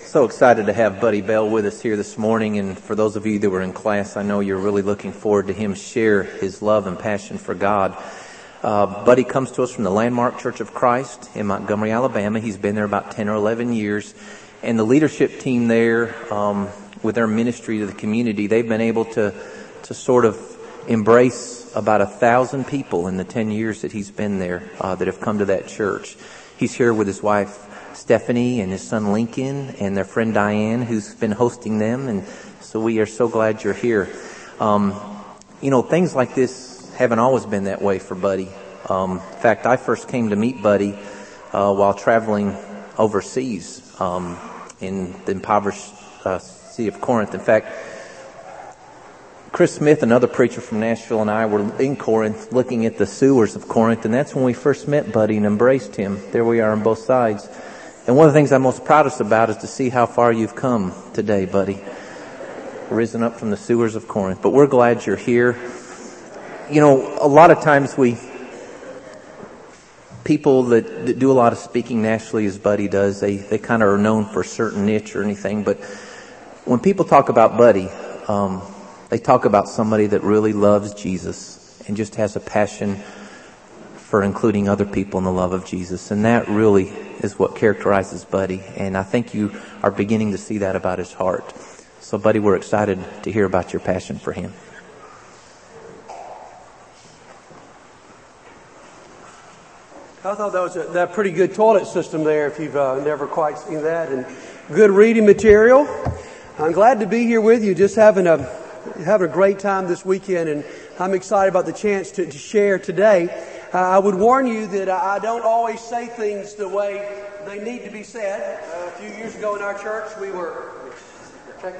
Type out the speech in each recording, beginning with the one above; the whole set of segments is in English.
So excited to have Buddy Bell with us here this morning, and for those of you that were in class, I know you're really looking forward to him share his love and passion for God. Buddy comes to us from the Landmark Church of Christ in Montgomery, Alabama. He's been there about 10 or 11 years, and the leadership team there, with their ministry to the community, they've been able to sort of embrace about 1,000 people in the 10 years that he's been there, that have come to that church. He's here with his wife Stephanie and his son Lincoln and their friend Diane, who's been hosting them, and so we are so glad you're here. Things like this haven't always been that way for Buddy. In fact, I first came to meet Buddy while traveling overseas in the impoverished city of Corinth. In fact, Chris Smith, another preacher from Nashville, and I were in Corinth looking at the sewers of Corinth, and that's when we first met Buddy and embraced him. There we are on both sides. And one of the things I'm most proudest about is to see how far you've come today, Buddy. Risen up from the sewers of Corinth. But we're glad you're here. You know, a lot of times people that do a lot of speaking nationally, as Buddy does, they kind of are known for a certain niche or anything. But when people talk about Buddy, they talk about somebody that really loves Jesus and just has a passion for including other people in the love of Jesus. And that really is what characterizes Buddy. And I think you are beginning to see that about his heart. So, Buddy, we're excited to hear about your passion for him. I thought that was that pretty good toilet system there, if you've never quite seen that. And good reading material. I'm glad to be here with you, just having a great time this weekend, and I'm excited about the chance to share today. I would warn you that I don't always say things the way they need to be said. A few years ago in our church, we were... Check me.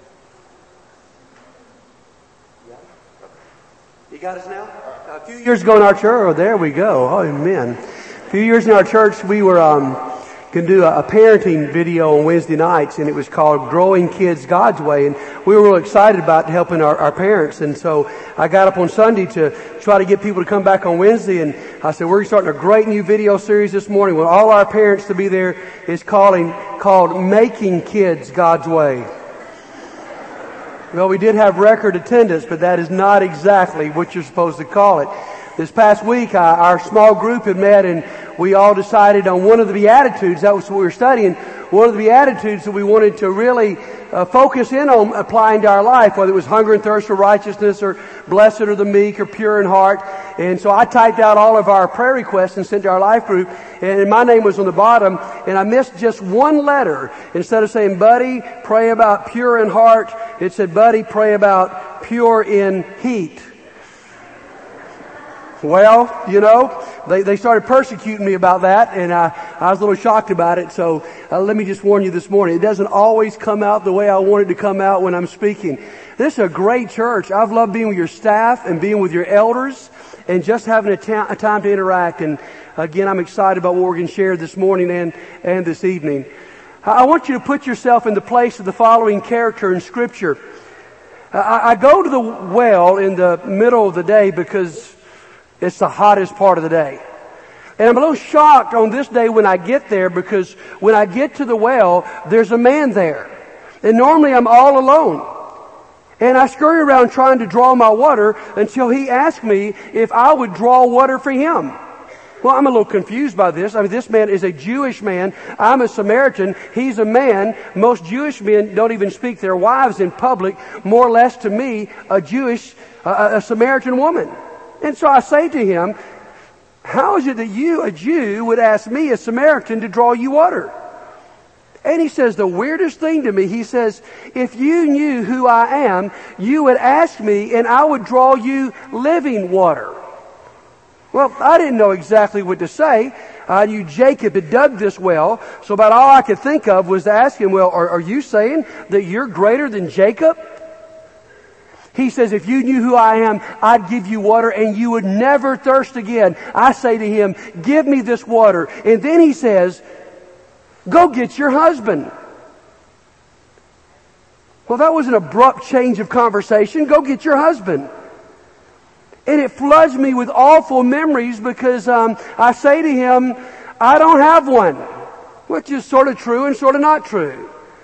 Yeah. You got us now? A few years ago in our church... Oh, there we go. Oh, amen. A few years in our church, we were... going to do a parenting video on Wednesday nights, and it was called Growing Kids God's Way, and we were real excited about helping our parents. And so I got up on Sunday to try to get people to come back on Wednesday, and I said, we're starting a great new video series this morning with all our parents to be there. It's called Making Kids God's Way. Well, we did have record attendance, but that is not exactly what you're supposed to call it. This past week, our small group had met, and we all decided on one of the Beatitudes. That was what we were studying. One of the Beatitudes that we wanted to really focus in on applying to our life, whether it was hunger and thirst for righteousness, or blessed are the meek, or pure in heart. And so I typed out all of our prayer requests and sent to our life group, and my name was on the bottom, and I missed just one letter. Instead of saying, Buddy, pray about pure in heart, it said, Buddy, pray about pure in heat. Well, you know, they started persecuting me about that, and I was a little shocked about it. So let me just warn you this morning, it doesn't always come out the way I want it to come out when I'm speaking. This is a great church. I've loved being with your staff and being with your elders and just having a time to interact. And again, I'm excited about what we're going to share this morning and this evening. I want you to put yourself in the place of the following character in Scripture. I go to the well in the middle of the day because it's the hottest part of the day. And I'm a little shocked on this day when I get there, because when I get to the well, there's a man there. And normally I'm all alone. And I scurry around trying to draw my water until he asked me if I would draw water for him. Well, I'm a little confused by this. I mean, this man is a Jewish man. I'm a Samaritan. He's a man. Most Jewish men don't even speak their wives in public, more or less to me, a Samaritan woman. And so I say to him, how is it that you, a Jew, would ask me, a Samaritan, to draw you water? And he says the weirdest thing to me. He says, if you knew who I am, you would ask me and I would draw you living water. Well, I didn't know exactly what to say. I knew Jacob had dug this well, so about all I could think of was to ask him, well, are you saying that you're greater than Jacob? He says, if you knew who I am, I'd give you water and you would never thirst again. I say to him, give me this water. And then he says, go get your husband. Well, that was an abrupt change of conversation. Go get your husband. And it floods me with awful memories because I say to him, I don't have one. Which is sort of true and sort of not true.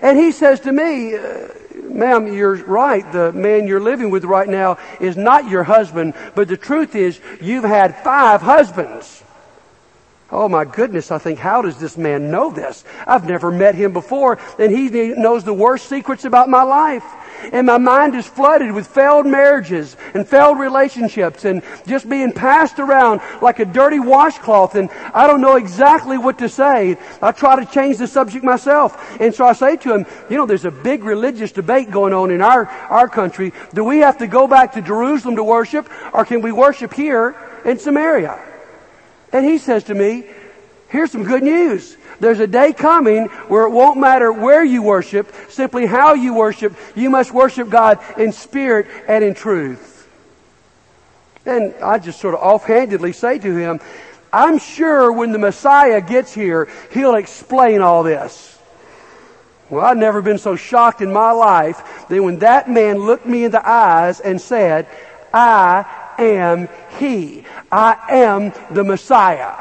And he says to me, ma'am, you're right. The man you're living with right now is not your husband, but the truth is you've had 5 husbands. Oh my goodness, I think, how does this man know this? I've never met him before, and he knows the worst secrets about my life. And my mind is flooded with failed marriages and failed relationships and just being passed around like a dirty washcloth, and I don't know exactly what to say. I try to change the subject myself. And so I say to him, there's a big religious debate going on in our country. Do we have to go back to Jerusalem to worship, or can we worship here in Samaria? And he says to me, here's some good news. There's a day coming where it won't matter where you worship, simply how you worship. You must worship God in spirit and in truth. And I just sort of offhandedly say to him, I'm sure when the Messiah gets here, he'll explain all this. Well, I've never been so shocked in my life than when that man looked me in the eyes and said, I am He. I am the Messiah.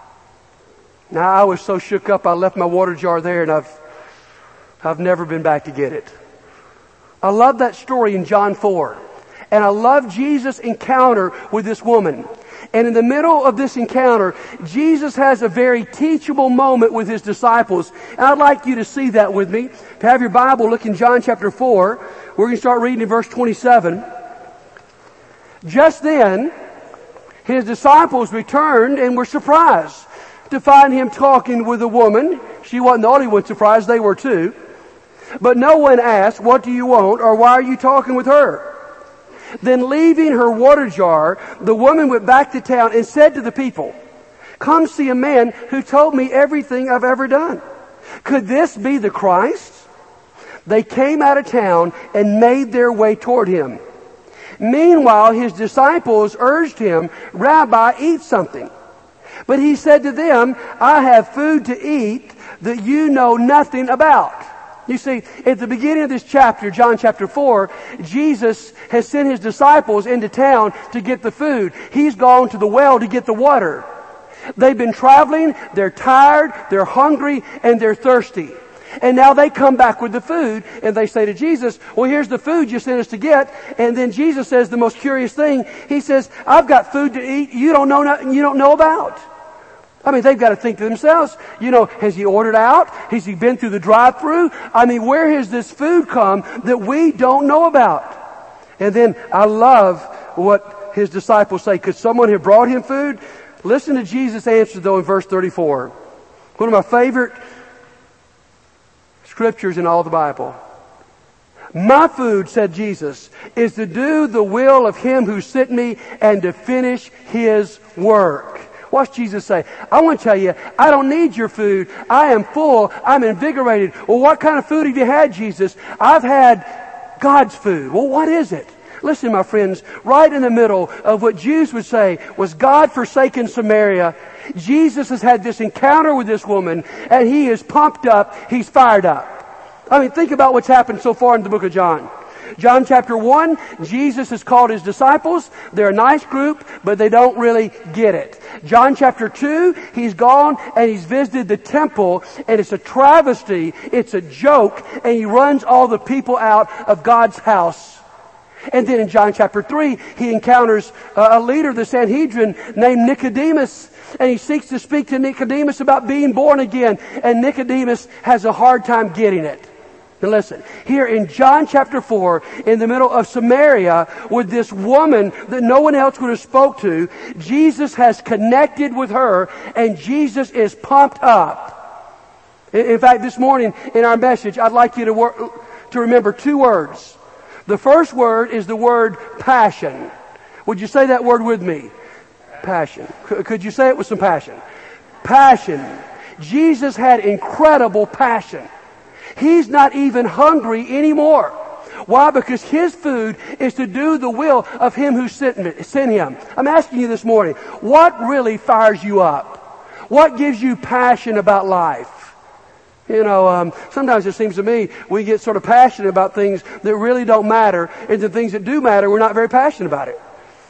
Now, I was so shook up, I left my water jar there, and I've never been back to get it. I love that story in John 4. And I love Jesus' encounter with this woman. And in the middle of this encounter, Jesus has a very teachable moment with His disciples. And I'd like you to see that with me. If you have your Bible, look in John chapter 4. We're going to start reading in verse 27. Just then, His disciples returned and were surprised to find Him talking with a woman. She wasn't the only one surprised, they were too. But no one asked, what do you want, or why are you talking with her? Then leaving her water jar, the woman went back to town and said to the people, come see a man who told me everything I've ever done. Could this be the Christ? They came out of town and made their way toward Him. Meanwhile, His disciples urged Him, Rabbi, eat something. But He said to them, I have food to eat that you know nothing about. You see, at the beginning of this chapter, John chapter 4, Jesus has sent His disciples into town to get the food. He's gone to the well to get the water. They've been traveling, they're tired, they're hungry, and they're thirsty. And now they come back with the food, and they say to Jesus, well, here's the food you sent us to get. And then Jesus says the most curious thing. He says, I've got food to eat you don't know about. I mean, they've got to think to themselves, has He ordered out? Has He been through the drive-thru? I mean, where has this food come that we don't know about? And then I love what His disciples say. Could someone have brought Him food? Listen to Jesus' answer, though, in verse 34. One of my favorite scriptures in all the Bible. My food, said Jesus, is to do the will of Him who sent me and to finish His work. What's Jesus say? I want to tell you, I don't need your food. I am full. I'm invigorated. Well, what kind of food have you had, Jesus? I've had God's food. Well, what is it? Listen, my friends, right in the middle of what Jews would say was God-forsaken Samaria, Jesus has had this encounter with this woman, and He is pumped up. He's fired up. I mean, think about what's happened so far in the book of John. John chapter 1, Jesus has called His disciples. They're a nice group, but they don't really get it. John chapter 2, He's gone and He's visited the temple, and it's a travesty, it's a joke, and He runs all the people out of God's house. And then in John chapter 3, He encounters a leader of the Sanhedrin named Nicodemus, and He seeks to speak to Nicodemus about being born again, and Nicodemus has a hard time getting it. Now listen, here in John chapter 4, in the middle of Samaria, with this woman that no one else would have spoke to, Jesus has connected with her, and Jesus is pumped up. In fact, this morning in our message, I'd like you to remember 2 words. The first word is the word passion. Would you say that word with me? Passion. Could you say it with some passion? Passion. Jesus had incredible passion. He's not even hungry anymore. Why? Because His food is to do the will of Him who sent Him. I'm asking you this morning, what really fires you up? What gives you passion about life? Sometimes it seems to me we get sort of passionate about things that really don't matter, and the things that do matter, we're not very passionate about it.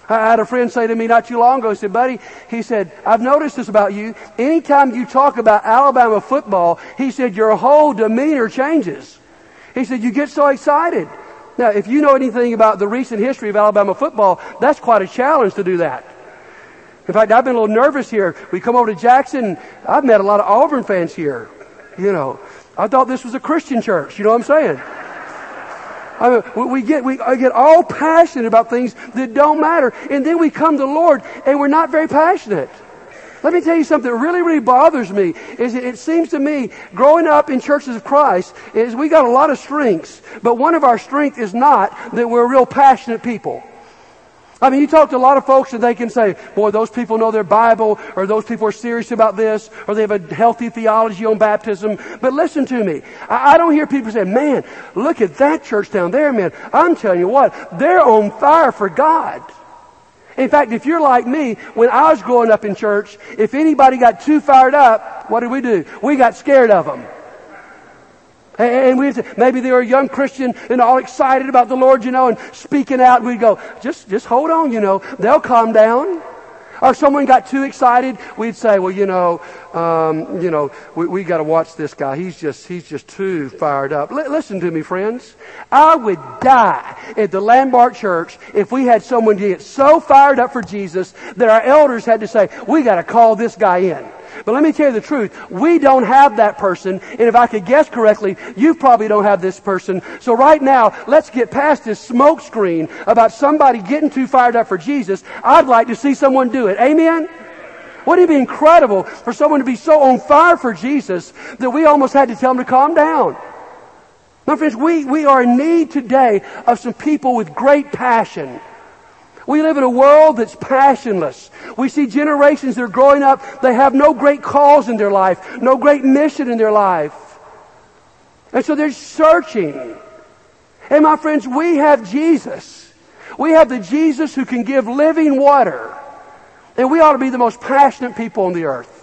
I had a friend say to me not too long ago, he said, buddy, he said, I've noticed this about you. Anytime you talk about Alabama football, he said, your whole demeanor changes. He said, you get so excited. Now, if you know anything about the recent history of Alabama football, that's quite a challenge to do that. In fact, I've been a little nervous here. We come over to Jackson. I've met a lot of Auburn fans here. You know, I thought this was a Christian church. You know what I'm saying? I mean, we get all passionate about things that don't matter. And then we come to the Lord and we're not very passionate. Let me tell you something that really, really bothers me. Is it seems to me, growing up in churches of Christ, is we got a lot of strengths. But one of our strengths is not that we're real passionate people. I mean, you talk to a lot of folks and they can say, boy, those people know their Bible, or those people are serious about this, or they have a healthy theology on baptism. But listen to me. I don't hear people say, man, look at that church down there, man. I'm telling you what, they're on fire for God. In fact, if you're like me, when I was growing up in church, if anybody got too fired up, what did we do? We got scared of them. And maybe they were a young Christian and all excited about the Lord, you know, and speaking out. We'd go, just hold on, you know, they'll calm down. Or someone got too excited, we'd say, well, we got to watch this guy. He's just too fired up. Listen to me, friends. I would die at the Landmark Church if we had someone get so fired up for Jesus that our elders had to say, we got to call this guy in. But let me tell you the truth. We don't have that person. And if I could guess correctly, you probably don't have this person. So right now, let's get past this smoke screen about somebody getting too fired up for Jesus. I'd like to see someone do it. Amen? Wouldn't it be incredible for someone to be so on fire for Jesus that we almost had to tell them to calm down? My friends, we are in need today of some people with great passion. We live in a world that's passionless. We see generations that are growing up, they have no great cause in their life, no great mission in their life. And so they're searching. And my friends, we have Jesus. We have the Jesus who can give living water. And we ought to be the most passionate people on the earth.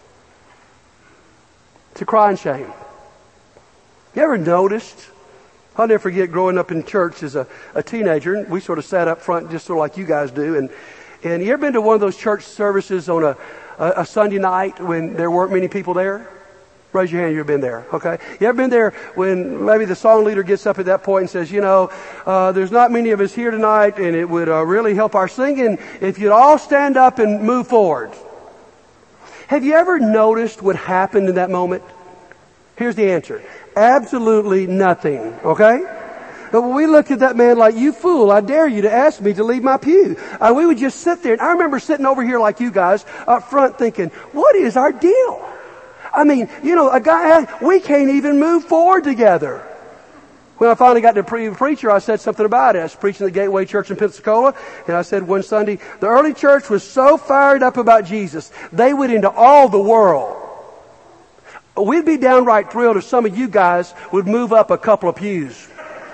It's a crying shame. You ever noticed? I'll never forget growing up in church as a teenager. We sort of sat up front just sort of like you guys do. And you ever been to one of those church services on a Sunday night when there weren't many people there? Raise your hand, you've been there, okay? You ever been there when maybe the song leader gets up at that point and says, there's not many of us here tonight and it would really help our singing if you'd all stand up and move forward. Have you ever noticed what happened in that moment? Here's the answer. Absolutely nothing, okay? But when we looked at that man like, you fool, I dare you to ask me to leave my pew. We would just sit there. And I remember sitting over here like you guys up front thinking, what is our deal? I mean, a guy, we can't even move forward together. When I finally got to preacher, I said something about it. I was preaching at the Gateway Church in Pensacola, and I said one Sunday, the early church was so fired up about Jesus, they went into all the world. We'd be downright thrilled if some of you guys would move up a couple of pews.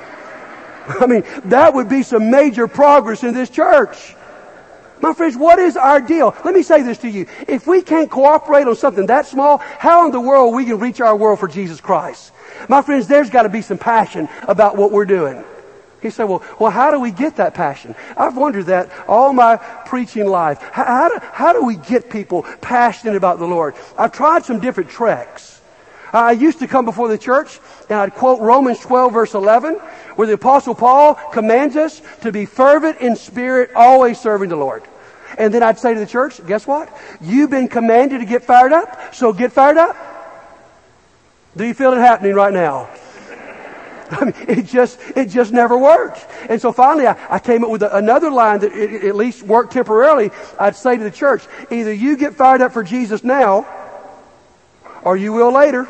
I mean, that would be some major progress in this church. My friends, what is our deal? Let me say this to you. If we can't cooperate on something that small, how in the world we can reach our world for Jesus Christ? My friends, there's got to be some passion about what we're doing. He said, well, how do we get that passion? I've wondered that all my preaching life. How do we get people passionate about the Lord? I've tried some different tricks. I used to come before the church and I'd quote Romans 12 verse 11, where the Apostle Paul commands us to be fervent in spirit, always serving the Lord. And then I'd say to the church, guess what? You've been commanded to get fired up, so get fired up. Do you feel it happening right now? I mean, it just never worked. And so finally I came up with another line that at least worked temporarily. I'd say to the church, either you get fired up for Jesus now, or you will later.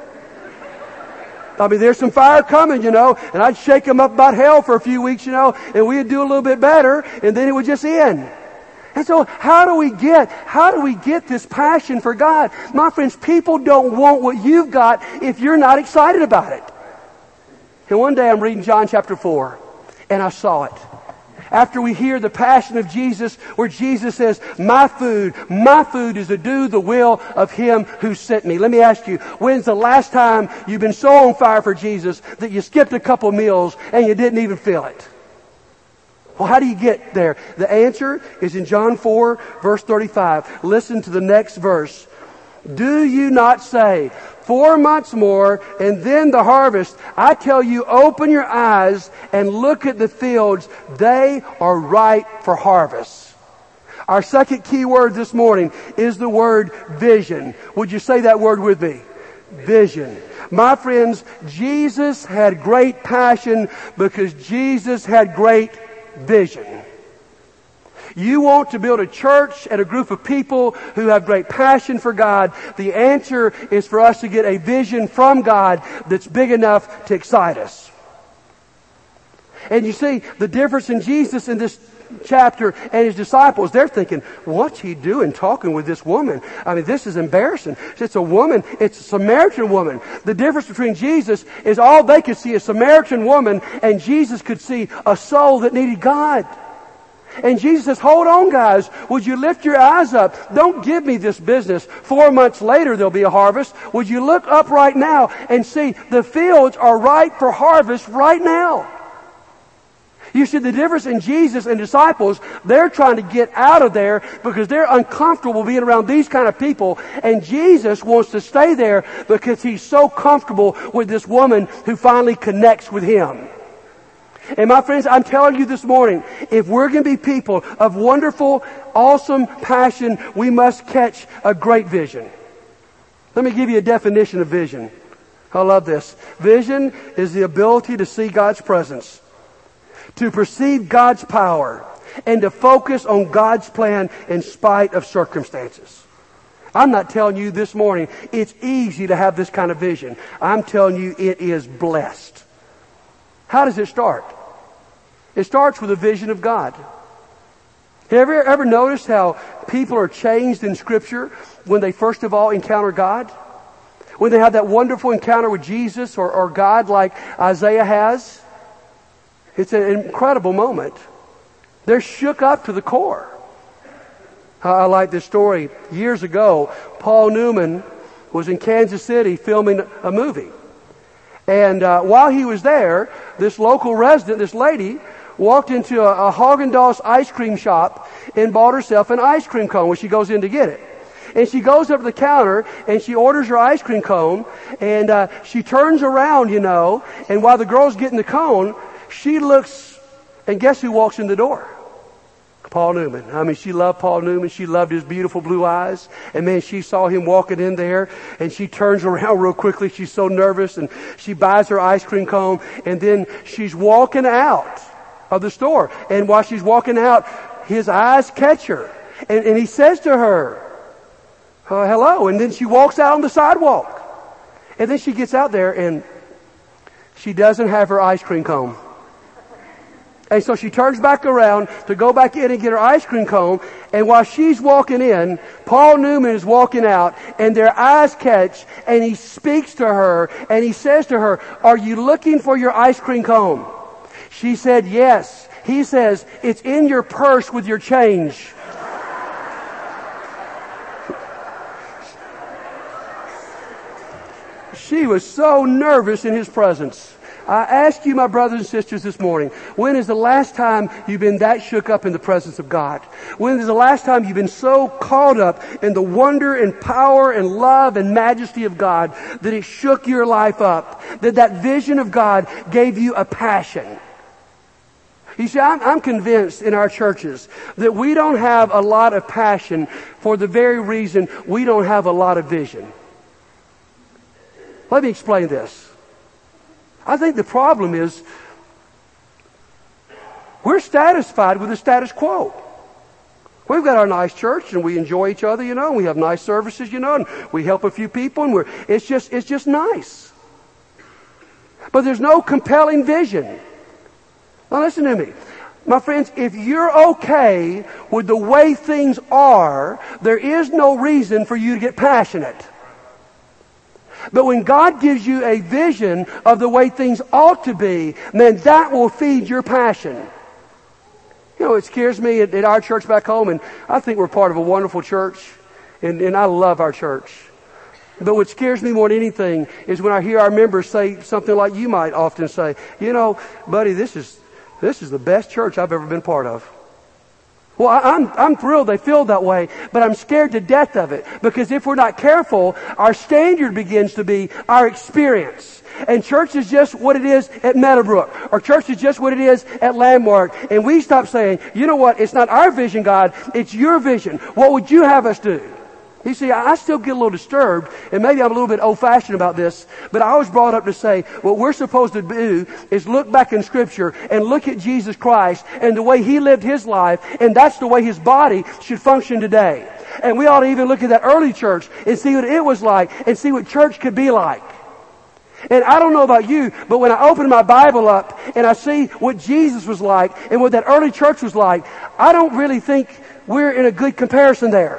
I mean, there's some fire coming, and I'd shake them up about hell for a few weeks, and we'd do a little bit better, and then it would just end. And so how do we get this passion for God? My friends, people don't want what you've got if you're not excited about it. And one day I'm reading John chapter 4, and I saw it. After we hear the passion of Jesus, where Jesus says, my food is to do the will of Him who sent me. Let me ask you, when's the last time you've been so on fire for Jesus that you skipped a couple meals and you didn't even feel it? Well, how do you get there? The answer is in John 4, verse 35. Listen to the next verse. Do you not say, 4 months more and then the harvest? I tell you, open your eyes and look at the fields. They are ripe for harvest. Our second key word this morning is the word vision. Would you say that word with me? Vision. My friends, Jesus had great passion because Jesus had great vision. You want to build a church and a group of people who have great passion for God. The answer is for us to get a vision from God that's big enough to excite us. And you see the difference in Jesus in this chapter and his disciples. They're thinking, what's he doing talking with this woman? I mean, this is embarrassing. It's a woman. It's a Samaritan woman. The difference between Jesus is all they could see a Samaritan woman, and Jesus could see a soul that needed God. And Jesus says, hold on, guys. Would you lift your eyes up? Don't give me this business. 4 months later, there'll be a harvest. Would you look up right now and see the fields are ripe for harvest right now? You see the difference in Jesus and disciples. They're trying to get out of there because they're uncomfortable being around these kind of people. And Jesus wants to stay there because he's so comfortable with this woman who finally connects with him. And my friends, I'm telling you this morning, if we're going to be people of wonderful, awesome passion, we must catch a great vision. Let me give you a definition of vision. I love this. Vision is the ability to see God's presence, to perceive God's power, and to focus on God's plan in spite of circumstances. I'm not telling you this morning it's easy to have this kind of vision. I'm telling you it is blessed. How does it start? It starts with a vision of God. Have you ever noticed how people are changed in Scripture when they first of all encounter God? When they have that wonderful encounter with Jesus or God like Isaiah has? It's an incredible moment. They're shook up to the core. I like this story. Years ago, Paul Newman was in Kansas City filming a movie. And while he was there, this local resident, this lady, walked into a Haagen-Dazs ice cream shop and bought herself an ice cream cone when she goes in to get it. And she goes up to the counter and she orders her ice cream cone, and she turns around, and while the girl's getting the cone, she looks, and guess who walks in the door? Paul Newman. I mean, she loved Paul Newman. She loved his beautiful blue eyes. And man, she saw him walking in there, and she turns around real quickly. She's so nervous, and she buys her ice cream cone, and then she's walking out of the store. And while she's walking out, his eyes catch her. And he says to her, hello. And then she walks out on the sidewalk. And then she gets out there, and she doesn't have her ice cream cone. And so she turns back around to go back in and get her ice cream cone. And while she's walking in, Paul Newman is walking out, and their eyes catch, and he speaks to her, and he says to her, are you looking for your ice cream cone? She said, yes. He says, it's in your purse with your change. She was so nervous in his presence. I ask you, my brothers and sisters, this morning, when is the last time you've been that shook up in the presence of God? When is the last time you've been so caught up in the wonder and power and love and majesty of God that it shook your life up? That vision of God gave you a passion? You see, I'm convinced in our churches that we don't have a lot of passion for the very reason we don't have a lot of vision. Let me explain this. I think the problem is we're satisfied with the status quo. We've got our nice church and we enjoy each other, and we have nice services, and we help a few people, and it's just nice. But there's no compelling vision. Now listen to me. My friends, if you're okay with the way things are, there is no reason for you to get passionate. But when God gives you a vision of the way things ought to be, man, that will feed your passion. It scares me at our church back home, and I think we're part of a wonderful church, and I love our church. But what scares me more than anything is when I hear our members say something like you might often say, buddy, this is this is the best church I've ever been part of. Well, I'm thrilled they feel that way, but I'm scared to death of it. Because if we're not careful, our standard begins to be our experience. And church is just what it is at Meadowbrook. Or church is just what it is at Landmark. And we stop saying, you know what, it's not our vision, God, it's your vision. What would you have us do? You see, I still get a little disturbed, and maybe I'm a little bit old-fashioned about this, but I was brought up to say what we're supposed to do is look back in Scripture and look at Jesus Christ and the way He lived His life, and that's the way His body should function today. And we ought to even look at that early church and see what it was like and see what church could be like. And I don't know about you, but when I open my Bible up and I see what Jesus was like and what that early church was like, I don't really think we're in a good comparison there.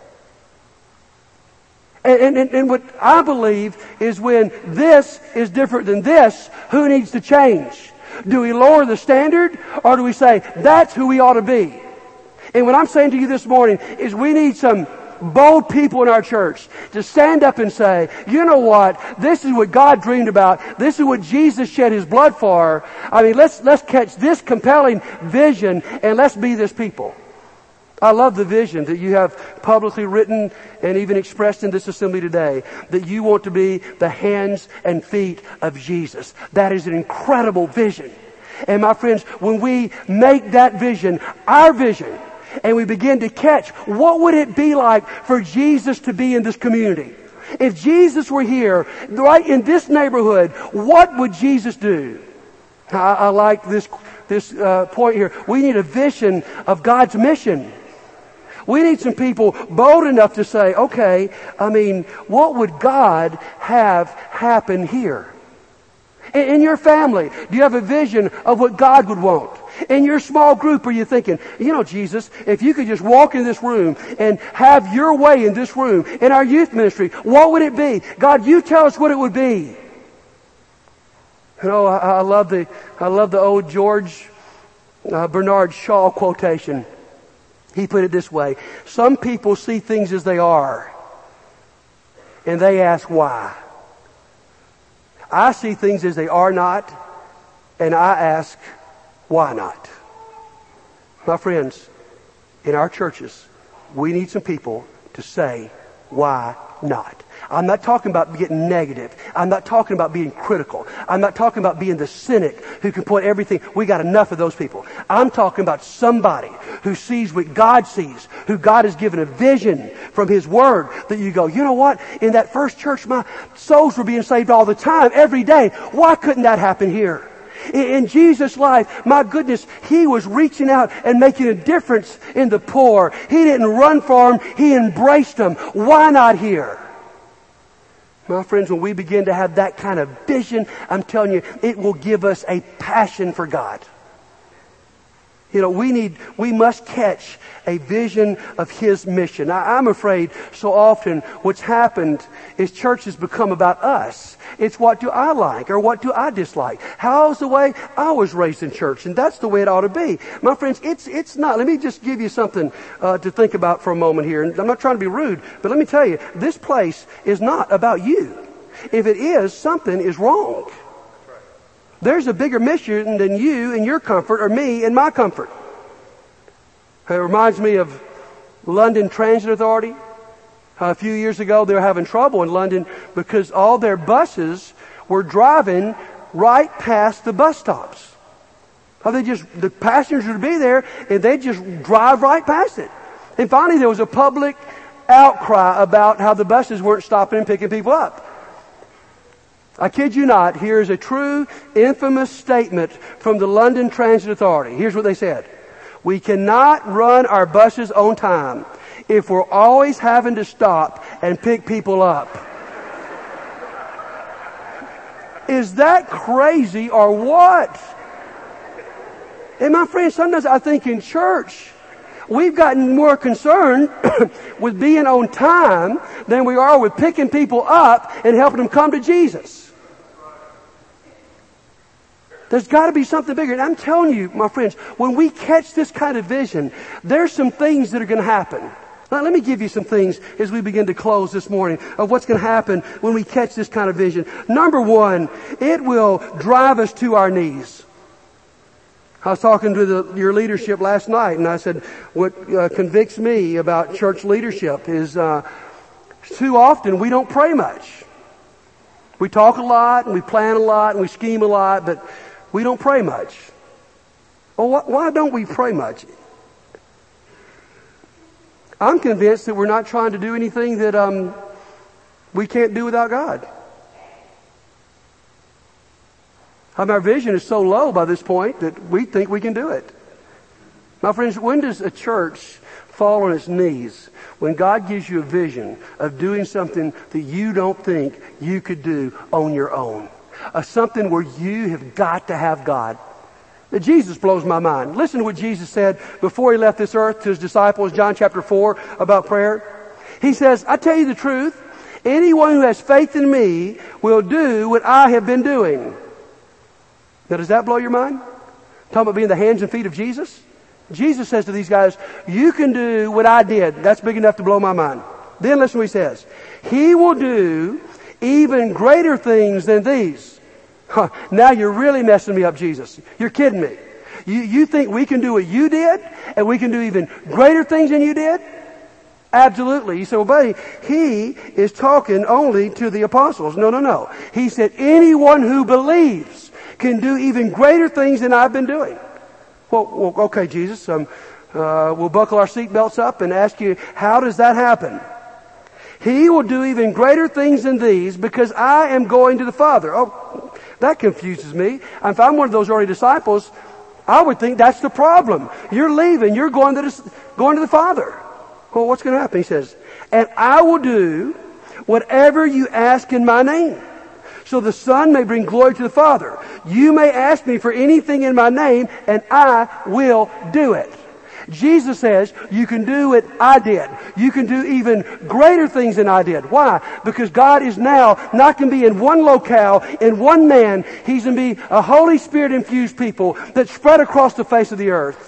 And what I believe is when this is different than this, who needs to change? Do we lower the standard, or do we say, that's who we ought to be? And what I'm saying to you this morning is we need some bold people in our church to stand up and say, you know what? This is what God dreamed about. This is what Jesus shed His blood for. I mean, let's catch this compelling vision and let's be this people. I love the vision that you have publicly written and even expressed in this assembly today, that you want to be the hands and feet of Jesus. That is an incredible vision. And my friends, when we make that vision our vision, and we begin to catch what would it be like for Jesus to be in this community? If Jesus were here, right in this neighborhood, what would Jesus do? I like this point here. We need a vision of God's mission. We need some people bold enough to say, okay, I mean, what would God have happen here? In your family, do you have a vision of what God would want? In your small group, are you thinking, you know, Jesus, if you could just walk in this room and have your way in this room, in our youth ministry, what would it be? God, you tell us what it would be. You know, I love the old George Bernard Shaw quotation. He put it this way: some people see things as they are, and they ask why. I see things as they are not, and I ask, why not? My friends, in our churches, we need some people to say, why not? I'm not talking about getting negative. I'm not talking about being critical. I'm not talking about being the cynic who can point everything. We got enough of those people. I'm talking about somebody who sees what God sees, who God has given a vision from His Word, that you go, you know what? In that first church, my souls were being saved all the time, every day. Why couldn't that happen here? In Jesus' life, my goodness, He was reaching out and making a difference in the poor. He didn't run for them. He embraced them. Why not here? My friends, when we begin to have that kind of vision, I'm telling you, it will give us a passion for God. You know, we must catch a vision of His mission. I'm afraid so often what's happened is church has become about us. It's what do I like or what do I dislike? How's the way I was raised in church? And that's the way it ought to be. My friends, it's not. Let me just give you something to think about for a moment here. And I'm not trying to be rude, but let me tell you, this place is not about you. If it is, something is wrong. There's a bigger mission than you and your comfort or me and my comfort. It reminds me of London Transit Authority. A few years ago, they were having trouble in London because all their buses were driving right past the bus stops. The passengers would be there and they'd just drive right past it. And finally, there was a public outcry about how the buses weren't stopping and picking people up. I kid you not, here is a true, infamous statement from the London Transit Authority. Here's what they said. We cannot run our buses on time if we're always having to stop and pick people up. Is that crazy or what? And my friends, sometimes I think in church, we've gotten more concerned with being on time than we are with picking people up and helping them come to Jesus. There's got to be something bigger. And I'm telling you, my friends, when we catch this kind of vision, there's some things that are going to happen. Now, let me give you some things as we begin to close this morning of what's going to happen when we catch this kind of vision. Number one, it will drive us to our knees. I was talking to your leadership last night, and I said, what convicts me about church leadership is too often we don't pray much. We talk a lot, and we plan a lot, and we scheme a lot, but we don't pray much. Well, why don't we pray much? I'm convinced that we're not trying to do anything that we can't do without God. Our vision is so low by this point that we think we can do it. My friends, when does a church fall on its knees? When God gives you a vision of doing something that you don't think you could do on your own. Something where you have got to have God. Jesus blows my mind. Listen to what Jesus said before He left this earth to His disciples, John chapter 4, about prayer. He says, I tell you the truth, anyone who has faith in me will do what I have been doing. Now, does that blow your mind? Talking about being the hands and feet of Jesus? Jesus says to these guys, you can do what I did. That's big enough to blow my mind. Then listen to what He says. He will do even greater things than these. Now you're really messing me up, Jesus. You're kidding me. You think we can do what you did? And we can do even greater things than you did? Absolutely. You say, well, buddy, He is talking only to the apostles. No. He said, anyone who believes can do even greater things than I've been doing. Well, okay, Jesus, we'll buckle our seatbelts up and ask you, how does that happen? He will do even greater things than these because I am going to the Father. Oh, that confuses me. If I'm one of those early disciples, I would think that's the problem. You're leaving. You're going to the Father. Well, what's going to happen? He says, and I will do whatever you ask in my name, so the Son may bring glory to the Father. You may ask me for anything in my name, and I will do it. Jesus says, you can do what I did. You can do even greater things than I did. Why? Because God is now not going to be in one locale, in one man. He's going to be a Holy Spirit infused people that spread across the face of the earth.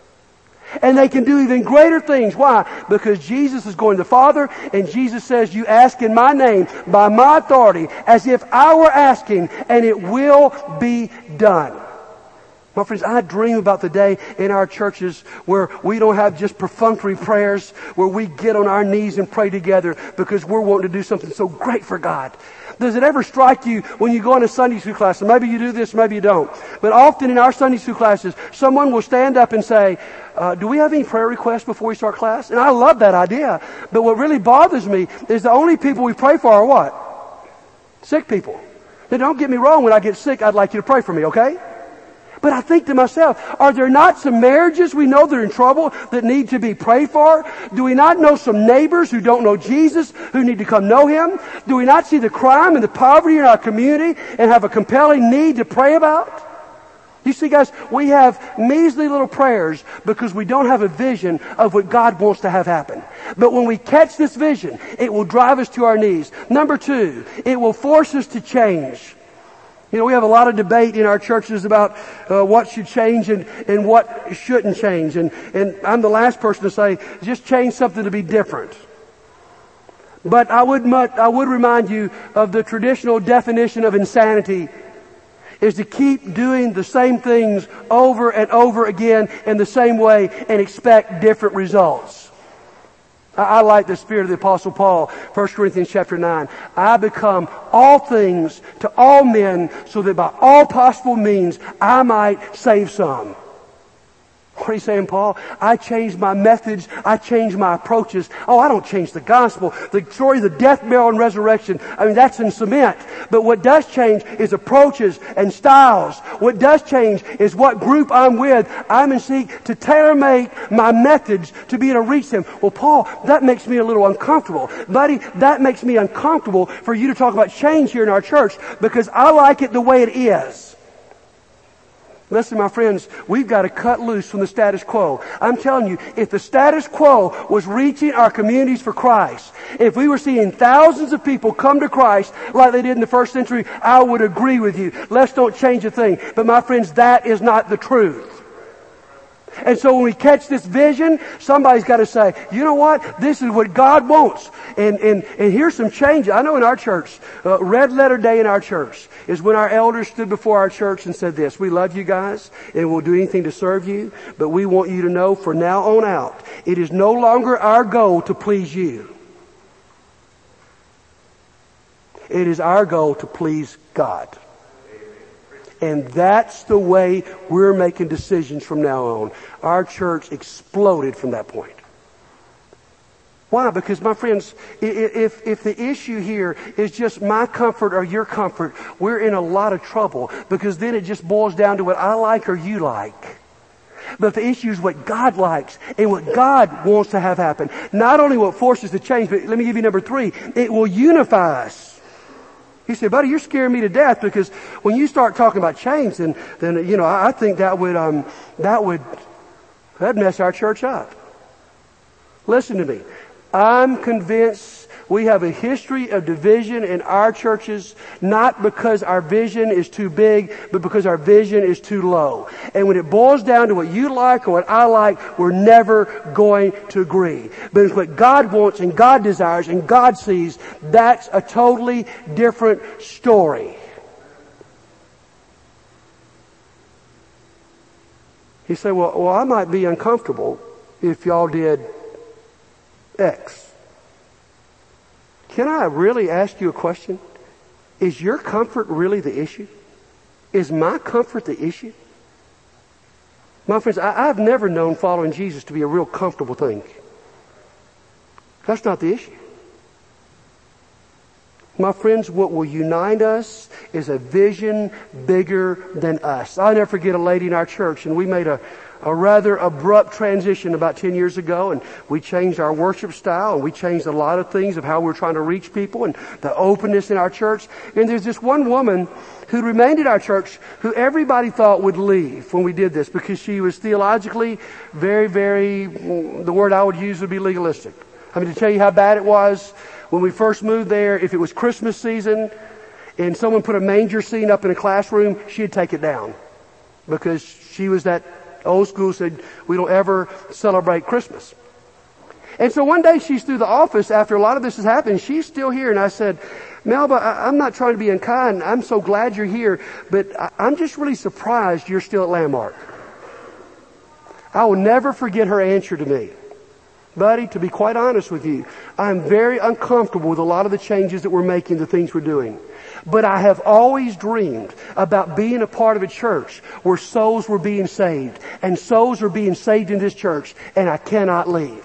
And they can do even greater things. Why? Because Jesus is going to the Father, and Jesus says, you ask in my name, by my authority, as if I were asking, and it will be done. My friends, I dream about the day in our churches where we don't have just perfunctory prayers, where we get on our knees and pray together because we're wanting to do something so great for God. Does it ever strike you when you go into Sunday school class, and maybe you do this, maybe you don't, but often in our Sunday school classes, someone will stand up and say, do we have any prayer requests before we start class? And I love that idea, but what really bothers me is the only people we pray for are what? Sick people. Now don't get me wrong, when I get sick, I'd like you to pray for me, okay? But I think to myself, are there not some marriages we know that are in trouble that need to be prayed for? Do we not know some neighbors who don't know Jesus who need to come know Him? Do we not see the crime and the poverty in our community and have a compelling need to pray about? You see, guys, we have measly little prayers because we don't have a vision of what God wants to have happen. But when we catch this vision, it will drive us to our knees. Number 2, it will force us to change. You know, we have a lot of debate in our churches about what should change and what shouldn't change. And I'm the last person to say, just change something to be different. But I would remind you of the traditional definition of insanity is to keep doing the same things over and over again in the same way and expect different results. I like the spirit of the Apostle Paul, 1 Corinthians chapter 9. I become all things to all men so that by all possible means I might save some. What are you saying, Paul? I changed my methods. I changed my approaches. Oh, I don't change the gospel. The story of the death, burial, and resurrection, I mean, that's in cement. But what does change is approaches and styles. What does change is what group I'm with. I'm in seek to tailor-make my methods to be able to reach them. Well, Paul, that makes me a little uncomfortable. Buddy, that makes me uncomfortable for you to talk about change here in our church because I like it the way it is. Listen, my friends, we've got to cut loose from the status quo. I'm telling you, if the status quo was reaching our communities for Christ, if we were seeing thousands of people come to Christ like they did in the first century, I would agree with you. Let's don't change a thing. But my friends, that is not the truth. And so when we catch this vision, somebody's got to say, you know what? This is what God wants. And here's some changes. I know in our church, red letter day in our church is when our elders stood before our church and said this: we love you guys and we'll do anything to serve you, but we want you to know from now on out, it is no longer our goal to please you. It is our goal to please God. And that's the way we're making decisions from now on. Our church exploded from that point. Why? Because, my friends, if the issue here is just my comfort or your comfort, we're in a lot of trouble, because then it just boils down to what I like or you like. But if the issue is what God likes and what God wants to have happen, not only will it force us to change, but let me give you number 3, it will unify us. You say, buddy, you're scaring me to death, because when you start talking about change, then you know, I think that'd mess our church up. Listen to me. I'm convinced we have a history of division in our churches, not because our vision is too big, but because our vision is too low. And when it boils down to what you like or what I like, we're never going to agree. But it's what God wants and God desires and God sees. That's a totally different story. You say, well, I might be uncomfortable if y'all did X. Can I really ask you a question? Is your comfort really the issue? Is my comfort the issue? My friends, I've never known following Jesus to be a real comfortable thing. That's not the issue. My friends, what will unite us is a vision bigger than us. I'll never forget a lady in our church, and we made a rather abrupt transition about 10 years ago, and we changed our worship style, and we changed a lot of things of how we're trying to reach people and the openness in our church. And there's this one woman who remained in our church who everybody thought would leave when we did this, because she was theologically very, very, the word I would use would be legalistic. I mean, to tell you how bad it was, when we first moved there, if it was Christmas season and someone put a manger scene up in a classroom, she'd take it down, because she was that old school, said we don't ever celebrate Christmas. And so one day she's through the office after a lot of this has happened. She's still here. And I said, Melba, I'm not trying to be unkind. I'm so glad you're here, but I'm just really surprised you're still at Landmark. I will never forget her answer to me. Buddy, to be quite honest with you, I'm very uncomfortable with a lot of the changes that we're making, the things we're doing. But I have always dreamed about being a part of a church where souls were being saved. And souls are being saved in this church. And I cannot leave.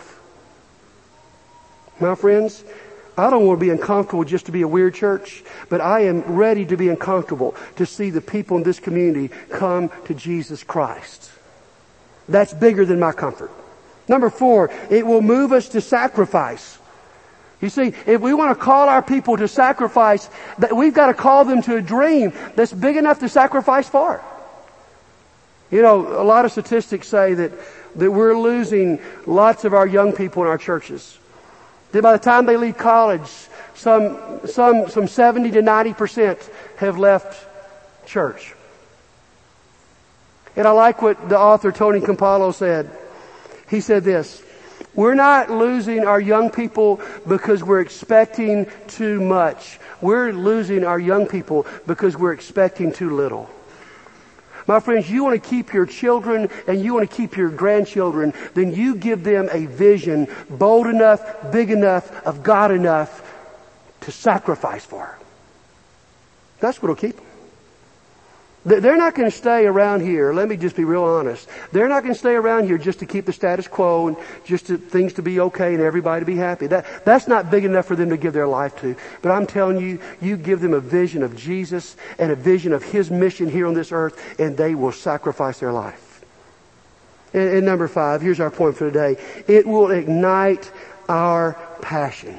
My friends, I don't want to be uncomfortable just to be a weird church. But I am ready to be uncomfortable to see the people in this community come to Jesus Christ. That's bigger than my comfort. Number 4, it will move us to sacrifice. You see, if we want to call our people to sacrifice, we've got to call them to a dream that's big enough to sacrifice for. You know, a lot of statistics say that we're losing lots of our young people in our churches. That by the time they leave college, some 70 to 90% have left church. And I like what the author Tony Campolo said. He said this: we're not losing our young people because we're expecting too much. We're losing our young people because we're expecting too little. My friends, you want to keep your children and you want to keep your grandchildren, then you give them a vision bold enough, big enough, of God enough to sacrifice for. That's what will keep them. They're not going to stay around here. Let me just be real honest. They're not going to stay around here just to keep the status quo and just things to be okay and everybody to be happy. That's not big enough for them to give their life to. But I'm telling you, you give them a vision of Jesus and a vision of His mission here on this earth, and they will sacrifice their life. And number 5, here's our point for today. It will ignite our passion.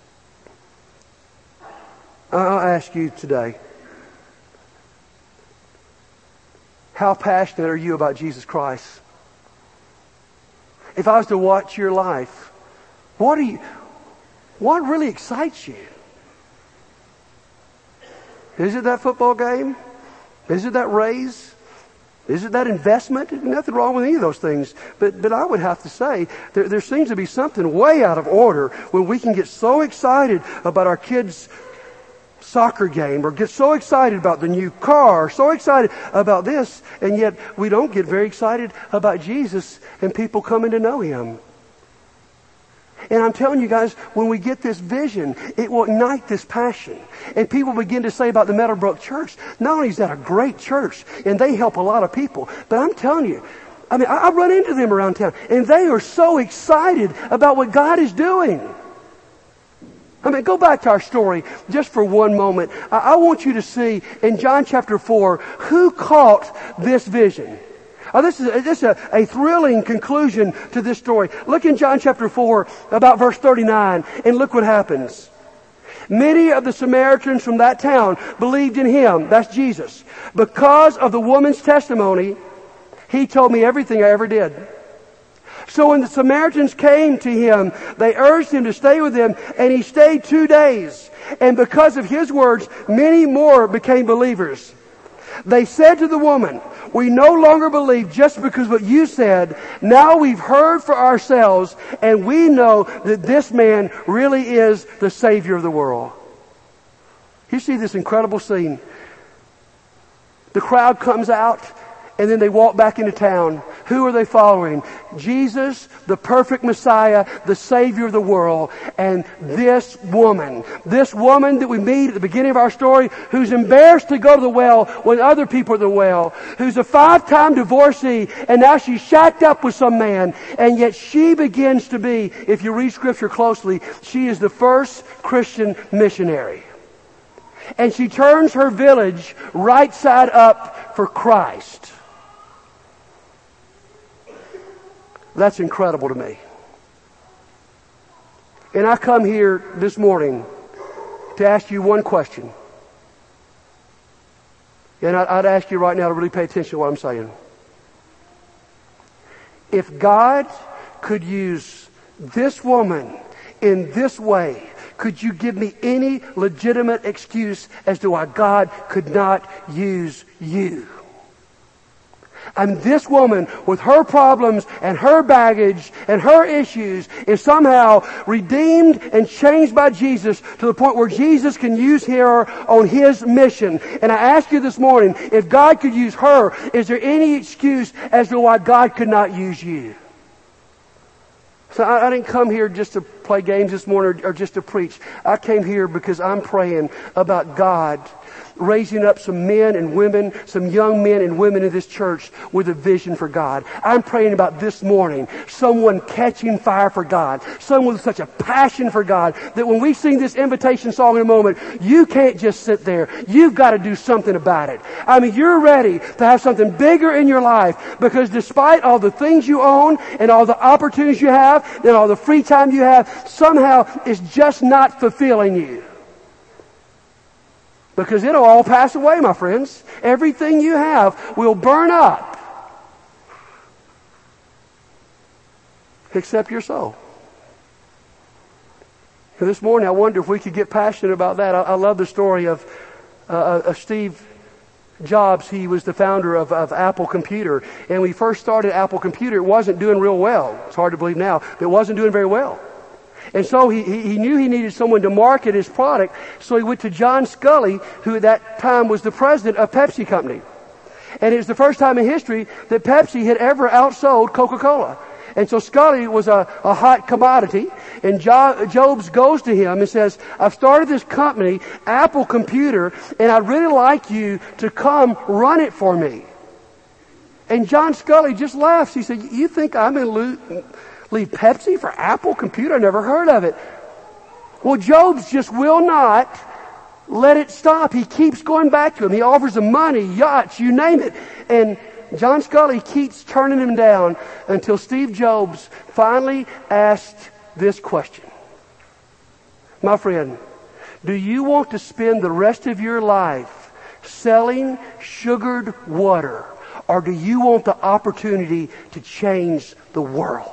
I'll ask you today, how passionate are you about Jesus Christ? If I was to watch your life, what really excites you? Is it that football game? Is it that raise? Isn't that investment? Nothing wrong with any of those things. But I would have to say, there seems to be something way out of order when we can get so excited about our kids' soccer game or get so excited about the new car, so excited about this, and yet we don't get very excited about Jesus and people coming to know Him. And I'm telling you guys, when we get this vision, it will ignite this passion. And people begin to say about the Meadowbrook Church, not only is that a great church, and they help a lot of people, but I'm telling you, I run into them around town, and they are so excited about what God is doing. Go back to our story just for one moment. I want you to see in John chapter 4, who caught this vision. This is a thrilling conclusion to this story. Look in John chapter 4, about verse 39, and look what happens. Many of the Samaritans from that town believed in Him, that's Jesus. Because of the woman's testimony, He told me everything I ever did. So when the Samaritans came to Him, they urged Him to stay with them, and He stayed 2 days. And because of His words, many more became believers. They said to the woman, "We no longer believe just because of what you said. Now we've heard for ourselves, and we know that this man really is the Savior of the world." You see this incredible scene. The crowd comes out, and then they walk back into town. Who are they following? Jesus, the perfect Messiah, the Savior of the world, and this woman that we meet at the beginning of our story, who's embarrassed to go to the well when other people are at the well, who's a 5-time divorcee, and now she's shacked up with some man, and yet she begins to be, if you read Scripture closely, she is the first Christian missionary. And she turns her village right side up for Christ. That's incredible to me. And I come here this morning to ask you one question. And I'd ask you right now to really pay attention to what I'm saying. If God could use this woman in this way, could you give me any legitimate excuse as to why God could not use you? This woman, with her problems and her baggage and her issues, is somehow redeemed and changed by Jesus to the point where Jesus can use her on His mission. And I ask you this morning, if God could use her, is there any excuse as to why God could not use you? So I didn't come here just to play games this morning or just to preach. I came here because I'm praying about God raising up some men and women, some young men and women in this church with a vision for God. I'm praying about this morning someone catching fire for God, someone with such a passion for God that when we sing this invitation song in a moment, you can't just sit there. You've got to do something about it. You're ready to have something bigger in your life, because despite all the things you own and all the opportunities you have and all the free time you have, somehow it's just not fulfilling you. Because it'll all pass away, my friends. Everything you have will burn up. Except your soul. And this morning I wonder if we could get passionate about that. I love the story of Steve Jobs. He was the founder of Apple Computer. And when he first started Apple Computer, it wasn't doing real well. It's hard to believe now, but it wasn't doing very well. And so he knew he needed someone to market his product, so he went to John Scully, who at that time was the president of Pepsi Company. And it was the first time in history that Pepsi had ever outsold Coca-Cola. And so Scully was a hot commodity, and Jobs goes to him and says, "I've started this company, Apple Computer, and I'd really like you to come run it for me." And John Scully just laughs. He said, "You think I'm going to leave Pepsi for Apple Computer? I never heard of it." Well, Jobs just will not let it stop. He keeps going back to him. He offers him money, yachts, you name it. And John Scully keeps turning him down until Steve Jobs finally asked this question. My friend, do you want to spend the rest of your life selling sugared water, or do you want the opportunity to change the world?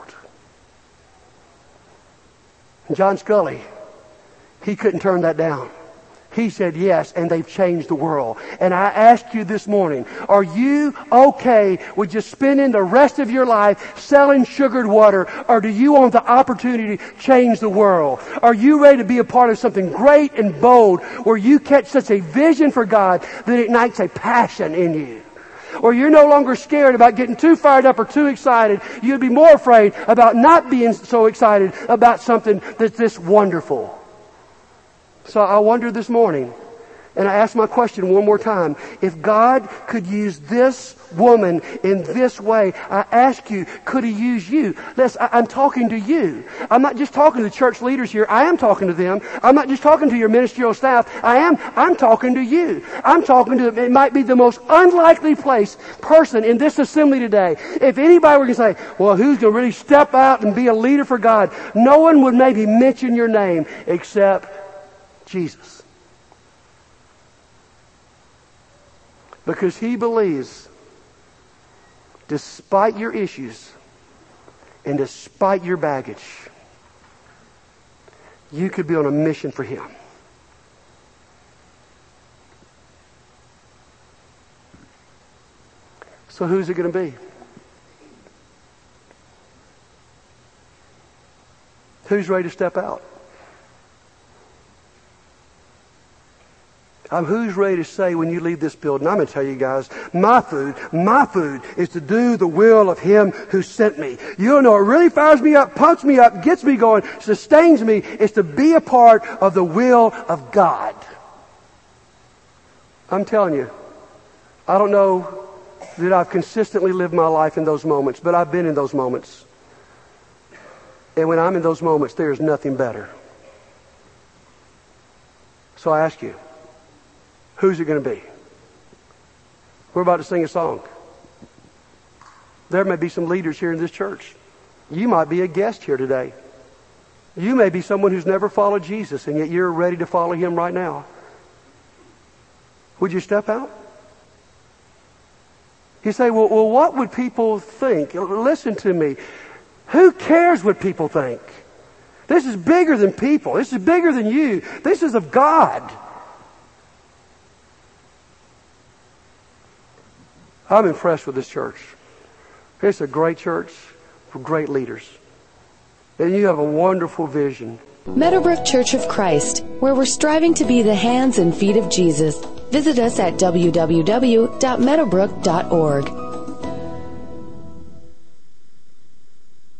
John Scully, he couldn't turn that down. He said yes, and they've changed the world. And I ask you this morning, are you okay with just spending the rest of your life selling sugared water, or do you want the opportunity to change the world? Are you ready to be a part of something great and bold where you catch such a vision for God that ignites a passion in you? Or you're no longer scared about getting too fired up or too excited. You'd be more afraid about not being so excited about something that's this wonderful. So I wonder this morning, and I ask my question one more time, if God could use this woman in this way, I ask you, could He use you? I'm talking to you. I'm not just talking to the church leaders here. I am talking to them. I'm not just talking to your ministerial staff. I'm talking to you. I'm talking to, it might be the most unlikely person in this assembly today. If anybody were going to say, well, who's going to really step out and be a leader for God? No one would maybe mention your name except Jesus. Because He believes, despite your issues and despite your baggage, you could be on a mission for Him. So who's it going to be? Who's ready to step out? Who's ready to say when you leave this building, I'm going to tell you guys, my food is to do the will of Him who sent me. You know, it really fires me up, pumps me up, gets me going, sustains me, is to be a part of the will of God. I'm telling you, I don't know that I've consistently lived my life in those moments, but I've been in those moments. And when I'm in those moments, there is nothing better. So I ask you, who's it going to be? We're about to sing a song. There may be some leaders here in this church. You might be a guest here today. You may be someone who's never followed Jesus, and yet you're ready to follow Him right now. Would you step out? You say, well, what would people think? Listen to me. Who cares what people think? This is bigger than people. This is bigger than you. This is of God. I'm impressed with this church. It's a great church with great leaders. And you have a wonderful vision. Meadowbrook Church of Christ, where we're striving to be the hands and feet of Jesus. Visit us at www.meadowbrook.org.